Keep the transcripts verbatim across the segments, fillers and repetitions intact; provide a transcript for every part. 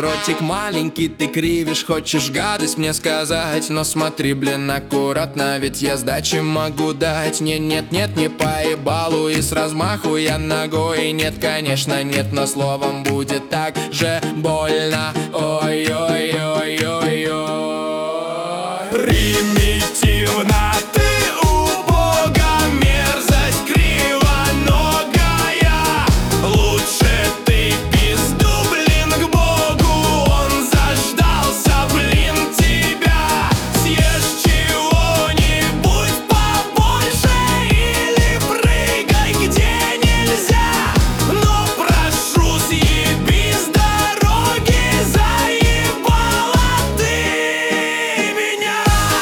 Ротик маленький, ты кривишь, хочешь гадость мне сказать. Но смотри, блин, аккуратно, ведь я сдачи могу дать. Не, нет, нет, не поебалу, и с размаху я ногой. Нет, конечно, нет, но словом будет так же больно. Ой-ой-ой-ой-ой. Примитивно ты убога, мерзость кривоногая. Лучше ты пизду, блин, к Богу. Он заждался, блин, тебя. Съешь чего-нибудь побольше или прыгай где нельзя. Но прошу, съеби с дороги, заебала ты меня.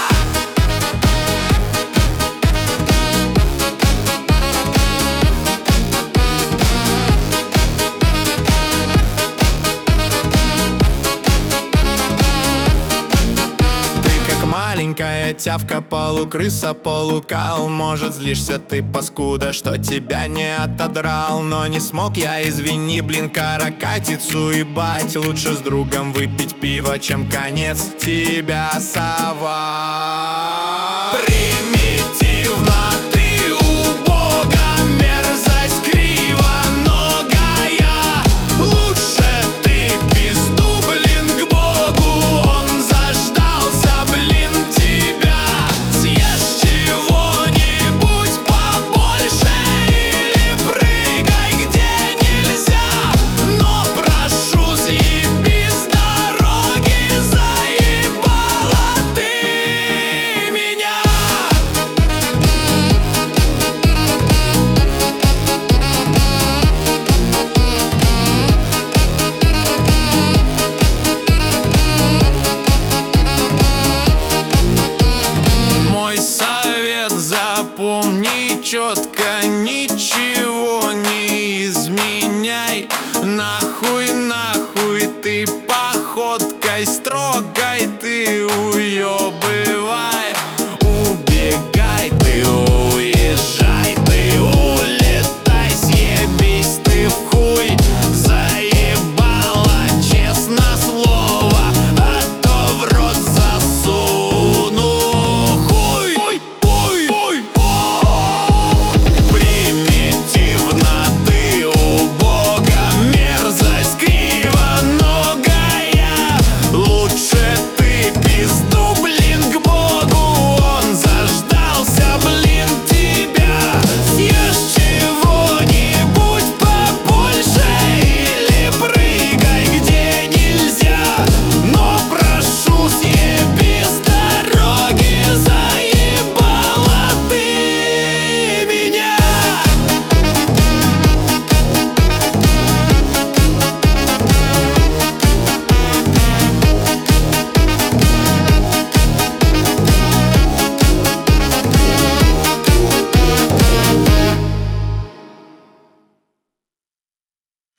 Маленькая тявка, полукрыса, полукал. Может, злишься ты, паскуда, что тебя не отодрал. Но не смог я, извини, блин, каракатицу ебать. Лучше с другом выпить пиво, чем конец тебя совать.